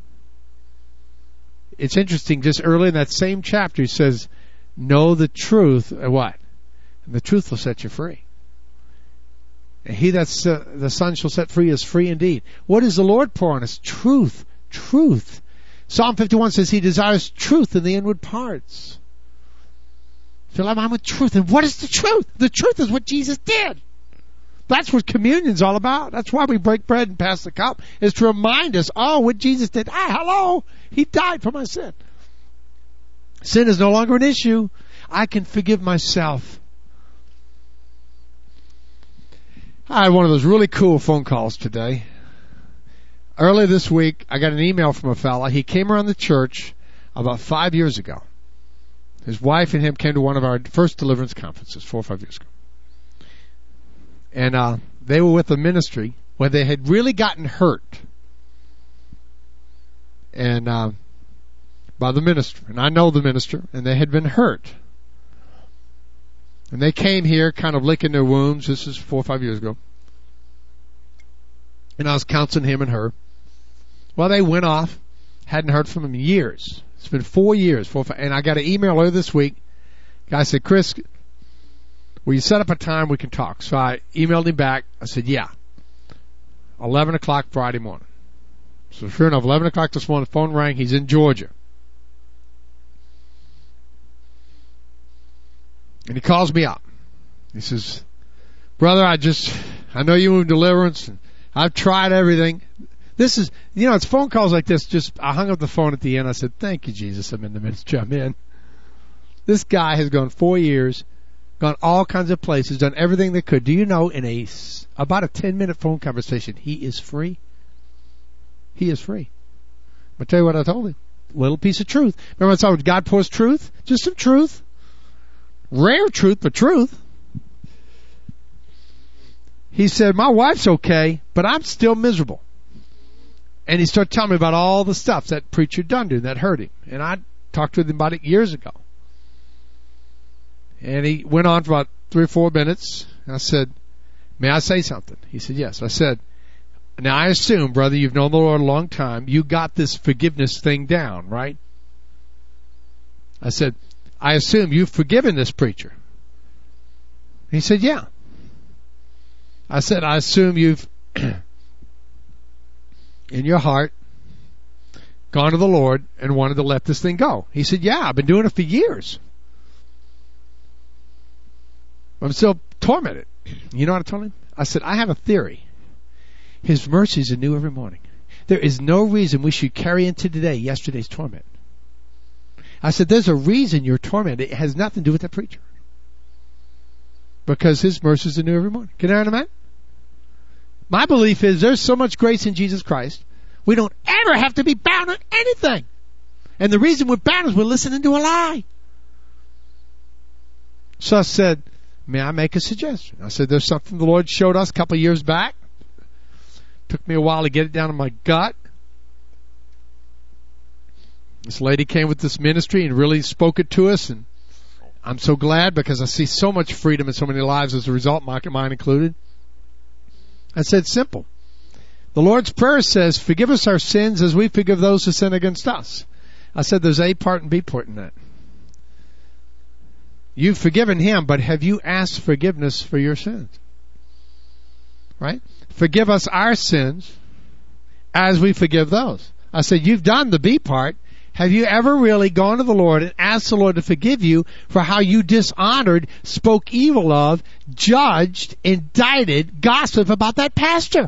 It's interesting, just early in that same chapter he says, know the truth, what? And the truth will set you free. And he that uh, the Son shall set free is free indeed. What does the Lord pour on us? Truth. Truth. Psalm fifty-one says he desires truth in the inward parts. Fill our mind with truth. And what is the truth? The truth is what Jesus did. That's what communion's all about. That's why we break bread and pass the cup, is to remind us, oh, what Jesus did. Ah, hello. He died for my sin. Sin is no longer an issue. I can forgive myself. I had one of those really cool phone calls today. Earlier this week, I got an email from a fella. He came around the church about five years ago. His wife and him came to one of our first deliverance conferences four or five years ago. And uh, they were with a ministry where they had really gotten hurt. And uh, by the minister. And I know the minister. And they had been hurt. And they came here kind of licking their wounds. This is four or five years ago. And I was counseling him and her. Well, they went off. Hadn't heard from him in years. It's been four years. Four, five, and I got an email earlier this week. Guy said, Chris, will you set up a time we can talk? So I emailed him back. I said, yeah. eleven o'clock Friday morning. So sure enough, eleven o'clock this morning, the phone rang. He's in Georgia. And he calls me up. He says, brother, I just, I know you moved deliverance. And I've tried everything. This is, you know, it's phone calls like this. Just, I hung up the phone at the end. I said, thank you, Jesus. I'm in the ministry. I'm in. This guy has gone four years, gone all kinds of places, done everything they could. Do you know, in a, about a ten minute phone conversation, he is free? He is free. I'll tell you what I told him. Little piece of truth. Remember I said God pours truth? Just some truth. Rare truth, but truth. He said, my wife's okay, but I'm still miserable. And he started telling me about all the stuff that preacher done to him that hurt him. And I talked with him about it years ago. And he went on for about three or four minutes. And I said, may I say something? He said, yes. I said, now I assume, brother, you've known the Lord a long time. You got this forgiveness thing down, right? I said, I assume you've forgiven this preacher. He said, yeah. I said, I assume you've, in your heart, gone to the Lord and wanted to let this thing go. He said, yeah, I've been doing it for years. I'm still tormented. You know what I told him? I said, I have a theory. His mercies are new every morning. There is no reason we should carry into today yesterday's torment. I said, there's a reason you're tormented. It has nothing to do with that preacher. Because his mercies are new every morning. Can I understand? My belief is there's so much grace in Jesus Christ, we don't ever have to be bound on anything. And the reason we're bound is we're listening to a lie. So I said, may I make a suggestion? I said, there's something the Lord showed us a couple of years back. Took me a while to get it down in my gut. This lady came with this ministry and really spoke it to us, and I'm so glad because I see so much freedom in so many lives as a result, mine included. I said, simple. The Lord's Prayer says, forgive us our sins as we forgive those who sin against us. I said, there's A part and B part in that. You've forgiven him, but have you asked forgiveness for your sins? Right? Forgive us our sins as we forgive those. I said, you've done the B part. Have you ever really gone to the Lord and asked the Lord to forgive you for how you dishonored, spoke evil of, judged, indicted, gossiped about that pastor?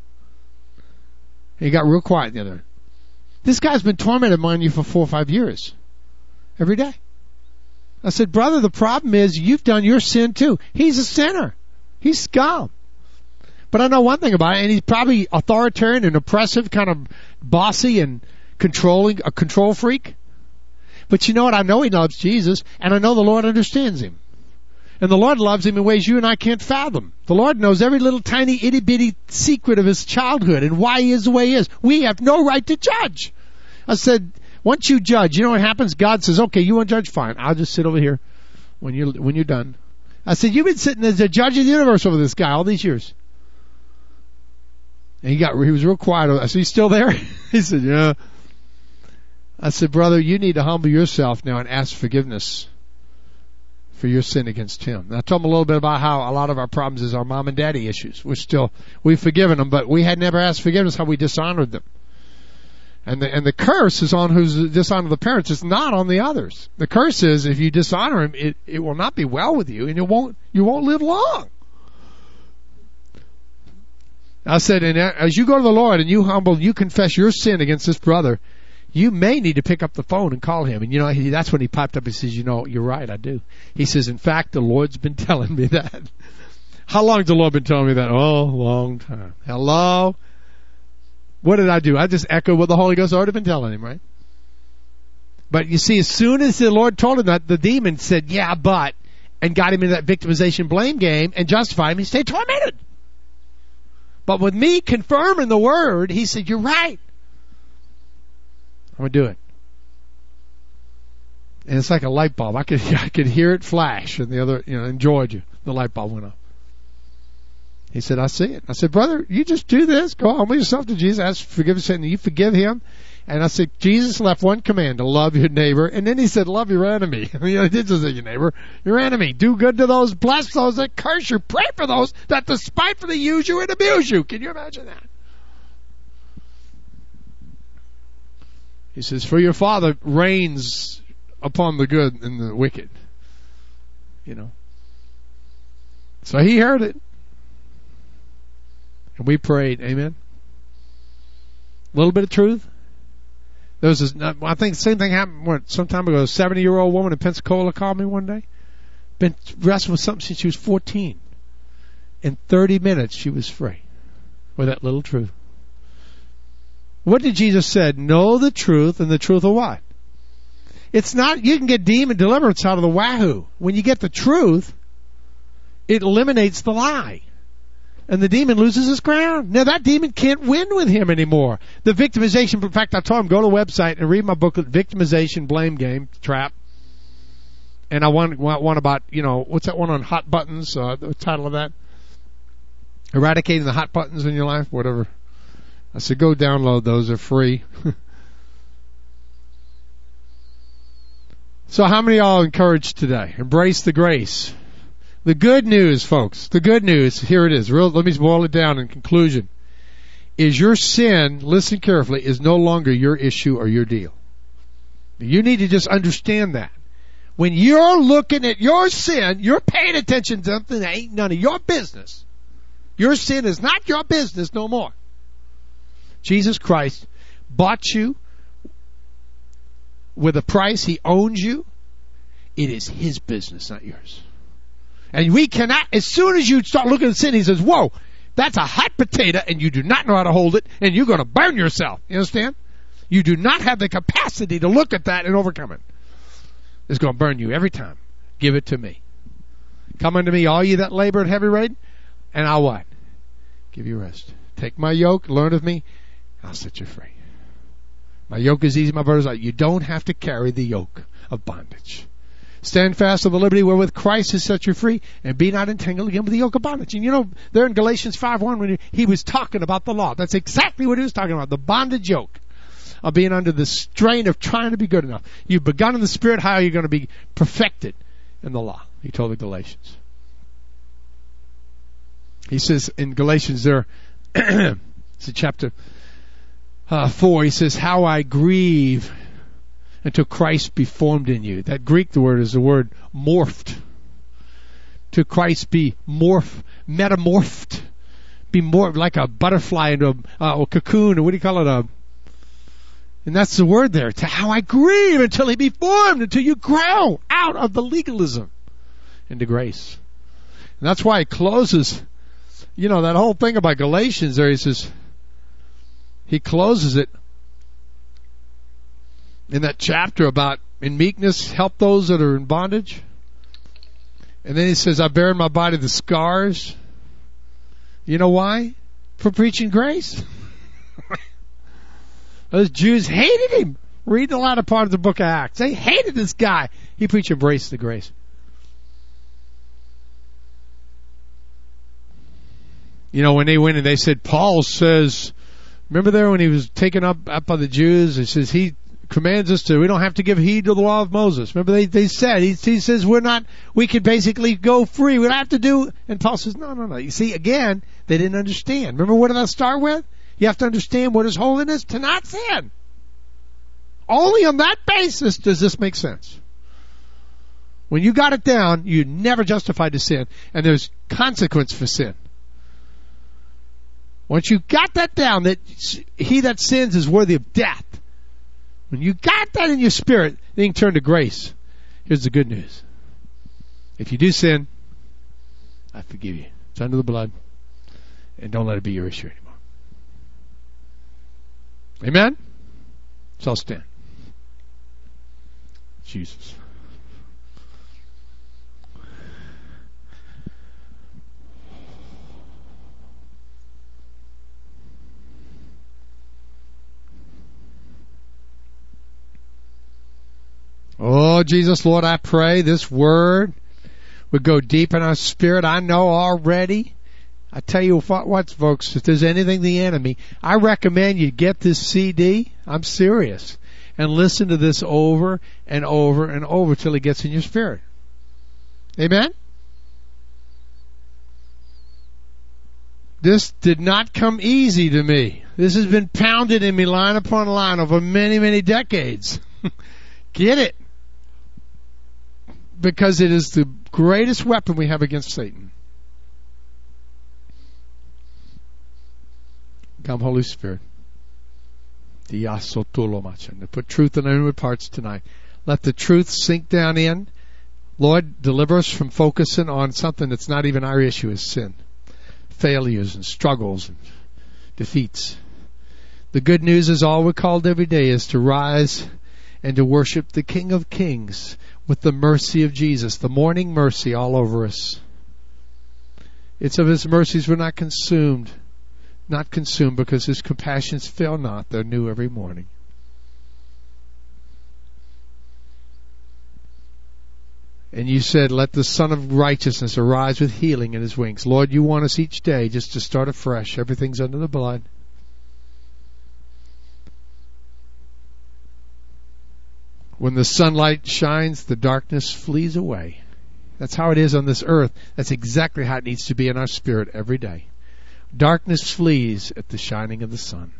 He got real quiet the other day. This guy's been tormenting mind you for four or five years. Every day. I said, brother, the problem is you've done your sin too. He's a sinner. He's scum. But I know one thing about it, and he's probably authoritarian and oppressive, kind of bossy and controlling, a control freak. But you know what? I know he loves Jesus, and I know the Lord understands him. And the Lord loves him in ways you and I can't fathom. The Lord knows every little tiny itty bitty secret of his childhood and why he is the way he is. We have no right to judge. I said, once you judge, you know what happens? God says, okay, you want to judge? Fine. I'll just sit over here when you're, when you're done. I said, you've been sitting as the judge of the universe over this guy all these years. And he got, he was real quiet. I said, you still there? He said, yeah. I said, brother, you need to humble yourself now and ask forgiveness for your sin against him. And I told him a little bit about how a lot of our problems is our mom and daddy issues. We're still, we've forgiven them, but we had never asked forgiveness how we dishonored them. And the, and the curse is on who's dishonored the parents. It's not on the others. The curse is if you dishonor him, it, it will not be well with you and you won't, you won't live long. I said, and as you go to the Lord and you humble, you confess your sin against this brother, you may need to pick up the phone and call him. And you know, he, that's when he popped up. He says, you know, you're right, I do. He says, in fact, the Lord's been telling me that. How long has the Lord been telling me that? Oh, long time. Hello? What did I do? I just echoed what the Holy Ghost already been telling him, right? But you see, as soon as the Lord told him that, the demon said, yeah, but, and got him into that victimization blame game and justified him, he stayed tormented. But with me confirming the word, he said, you're right. I'm going to do it. And it's like a light bulb. I could I could hear it flash in the other, you know, in Georgia. The light bulb went off. He said, I see it. I said, brother, you just do this. Go humble yourself to Jesus. Ask forgiveness, and you forgive him. And I said, Jesus left one command, to love your neighbor. And then he said, love your enemy. I mean, he did just say your neighbor. Your enemy. Do good to those, bless those that curse you. Pray for those that despitefully use you and abuse you. Can you imagine that? He says, for your Father reigns upon the good and the wicked. You know. So he heard it. And we prayed. Amen. A little bit of truth. There was this, I think the same thing happened what, some time ago. A seventy-year-old woman in Pensacola called me one day. Been wrestling with something since she was fourteen. In thirty minutes, she was free with that little truth. What did Jesus say? Know the truth, and the truth of what? It's not, you can get demon deliverance out of the wahoo. When you get the truth, it eliminates the lie. And the demon loses his ground. Now that demon can't win with him anymore. The victimization, in fact, I told him, go to the website and read my booklet, Victimization Blame Game, Trap. And I want one about, you know, what's that one on hot buttons? Uh, the title of that? Eradicating the hot buttons in your life, whatever. I said, go download those. They're free. So how many of y'all are encouraged today? Embrace the grace. The good news, folks, the good news, here it is. Real, let me boil it down in conclusion. Is your sin, listen carefully, is no longer your issue or your deal. You need to just understand that. When you're looking at your sin, you're paying attention to something that ain't none of your business. Your sin is not your business no more. Jesus Christ bought you with a price. He owns you. It is his business, not yours. And we cannot, as soon as you start looking at sin, he says, whoa, that's a hot potato and you do not know how to hold it and you're going to burn yourself. You understand? You do not have the capacity to look at that and overcome it. It's going to burn you every time. Give it to me. Come unto me, all you that labor and heavy laden, and I'll what? Give you rest. Take my yoke, learn of me, I'll set you free. My yoke is easy, my burden is light. You don't have to carry the yoke of bondage. Stand fast on the liberty wherewith Christ has set you free, and be not entangled again with the yoke of bondage. And you know, there in Galatians five one, when he was talking about the law, that's exactly what he was talking about, the bondage yoke of being under the strain of trying to be good enough. You've begun in the Spirit, how are you going to be perfected in the law? He told the Galatians. He says in Galatians there, it's in chapter uh, four, he says, how I grieve until Christ be formed in you. That Greek the word is the word morphed. To Christ be morph, metamorphed. Be more like a butterfly into a, uh, a cocoon, or what do you call it? A, and that's the word there. To how I grieve until he be formed, until you grow out of the legalism into grace. And that's why he closes, you know, that whole thing about Galatians there, he says, he closes it in that chapter about in meekness, help those that are in bondage. And then he says, I bear in my body the scars. You know why? For preaching grace. Those Jews hated him. Read the latter part of the book of Acts. They hated this guy. He preached embrace the grace. You know, when they went and they said, Paul says, remember there when he was taken up, up by the Jews, he says he commands us to, we don't have to give heed to the law of Moses. Remember they, they said, he, he says we're not, we can basically go free. We don't have to do, and Paul says, no, no, no. You see, again, they didn't understand. Remember what did I start with? You have to understand what is holiness to not sin. Only on that basis does this make sense. When you got it down, you never justified to sin, and there's consequence for sin. Once you got that down, that he that sins is worthy of death. When you got that in your spirit, then you can turn to grace. Here's the good news. If you do sin, I forgive you. It's under the blood, and don't let it be your issue anymore. Amen? So I'll stand. Jesus. Oh, Jesus, Lord, I pray this word would go deep in our spirit. I know already. I tell you what, what, folks, if there's anything the enemy, I recommend you get this C D. I'm serious. And listen to this over and over and over till it gets in your spirit. Amen? This did not come easy to me. This has been pounded in me line upon line over many, many decades. Get it. Because it is the greatest weapon we have against Satan. Come, Holy Spirit. To put truth in our inward parts tonight. Let the truth sink down in. Lord, deliver us from focusing on something that's not even our issue as sin. Failures and struggles and defeats. The good news is all we're called every day is to rise and to worship the King of Kings with the mercy of Jesus, the morning mercy all over us. It's of His mercies we're not consumed, not consumed because His compassions fail not. They're new every morning. And you said, let the Son of Righteousness arise with healing in His wings. Lord, you want us each day just to start afresh. Everything's under the blood. When the sunlight shines, the darkness flees away. That's how it is on this earth. That's exactly how it needs to be in our spirit every day. Darkness flees at the shining of the sun.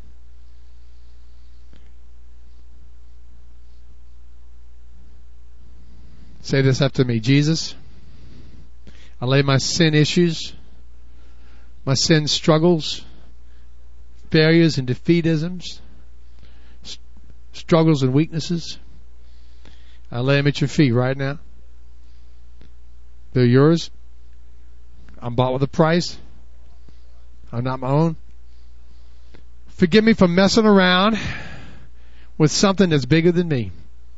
Say this after me. Jesus, I lay my sin issues, my sin struggles, failures and defeatisms, struggles and weaknesses, I lay them at your feet right now. They're yours. I'm bought with a price. I'm not my own. Forgive me for messing around with something that's bigger than me.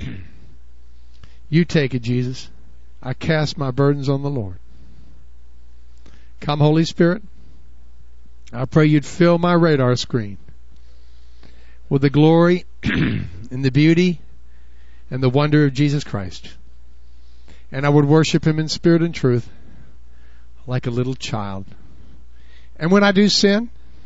You take it, Jesus. I cast my burdens on the Lord. Come, Holy Spirit. I pray you'd fill my radar screen with the glory and the beauty and the wonder of Jesus Christ. And I would worship him in spirit and truth like a little child. And when I do sin,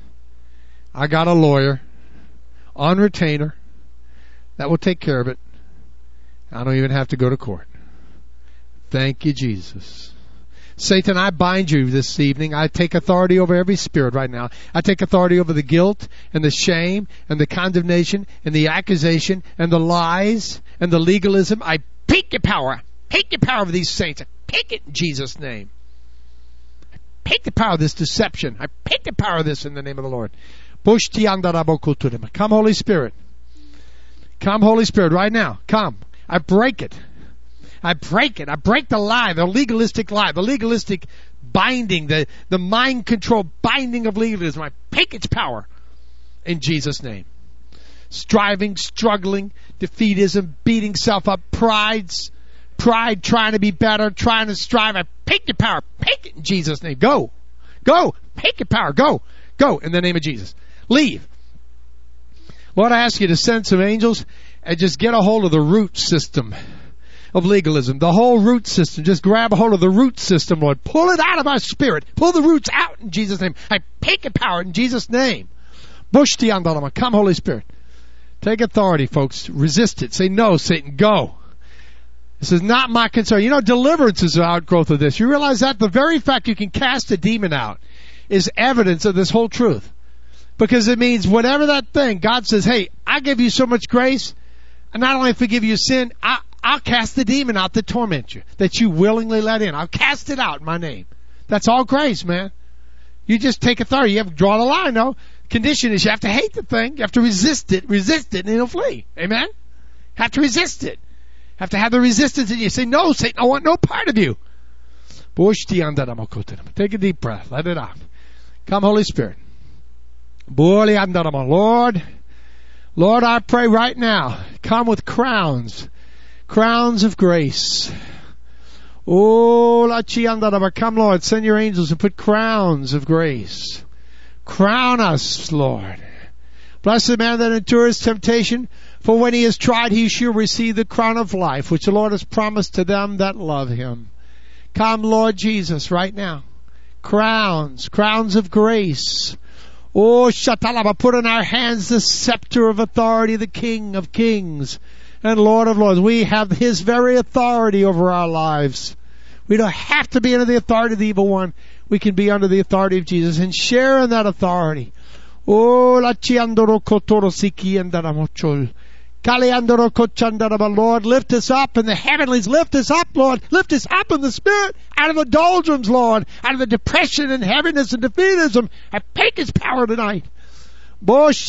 I got a lawyer on retainer that will take care of it. I don't even have to go to court. Thank you, Jesus. Satan, I bind you this evening. I take authority over every spirit right now. I take authority over the guilt and the shame and the condemnation and the accusation and the lies and the legalism. I take your power. Take your power of these saints. I take it in Jesus' name. I take the power of this deception. I take the power of this in the name of the Lord. Come, Holy Spirit. Come, Holy Spirit, right now. Come. I break it. I break it. I break the lie, the legalistic lie, the legalistic binding, the, the mind control binding of legalism. I break its power in Jesus' name. Striving, struggling, defeatism, beating self up, prides, pride, trying to be better, trying to strive. I break your power. Break it in Jesus' name. Go. Go. Break your power. Go. Go in the name of Jesus. Leave. Lord, I ask you to send some angels and just get a hold of the root system of legalism, the whole root system. Just grab a hold of the root system, Lord. Pull it out of our spirit. Pull the roots out in Jesus' name. I take your power in Jesus' name. Come, Holy Spirit. Take authority, folks. Resist it. Say, no, Satan, go. This is not my concern. You know, deliverance is an outgrowth of this. You realize that? The very fact you can cast a demon out is evidence of this whole truth. Because it means whatever that thing, God says, hey, I give you so much grace, and not only forgive you sin, I, I'll cast the demon out that torment you, that you willingly let in. I'll cast it out in my name. That's all grace, man. You just take authority. You have to draw the line, no? Condition is you have to hate the thing. You have to resist it, resist it, and it'll flee. Amen? Have to resist it. Have to have the resistance in you. Say, no, Satan, I want no part of you. Take a deep breath. Let it out. Come, Holy Spirit. Lord, Lord, I pray right now, come with crowns, crowns of grace. Oh, come, Lord, send your angels and put crowns of grace. Crown us, Lord. Blessed the man that endures temptation, for when he is tried, he shall receive the crown of life, which the Lord has promised to them that love him. Come, Lord Jesus, right now. Crowns, crowns of grace. Oh, Shatalaba, put in our hands the scepter of authority, the King of kings and Lord of lords. We have his very authority over our lives. We don't have to be under the authority of the evil one. We can be under the authority of Jesus and share in that authority. Oh, la chiandoro kotoro siki andaramochol. Lord, lift us up in the heavenlies. Lift us up, Lord. Lift us up in the spirit, out of the doldrums, Lord, out of the depression and heaviness and defeatism. I take his power tonight. Lift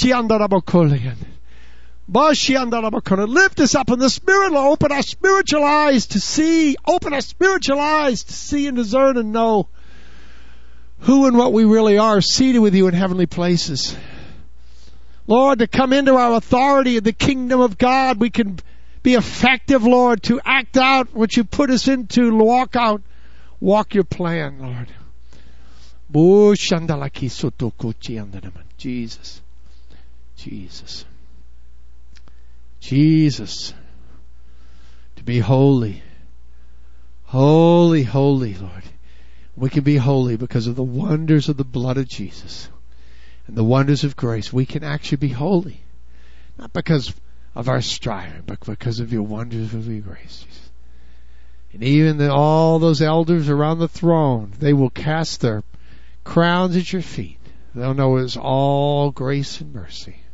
us up in the spirit, Lord. Open our spiritual eyes to see. Open our spiritual eyes to see and discern and know who and what we really are, seated with you in heavenly places. Lord, to come into our authority in the kingdom of God, we can be effective, Lord, to act out what you put us into, walk out, walk your plan, Lord. Jesus, Jesus, Jesus, to be holy, holy, holy, Lord. We can be holy because of the wonders of the blood of Jesus. And the wonders of grace, we can actually be holy. Not because of our striving, but because of your wonders of your grace. And even the, all those elders around the throne, they will cast their crowns at your feet. They'll know it's all grace and mercy.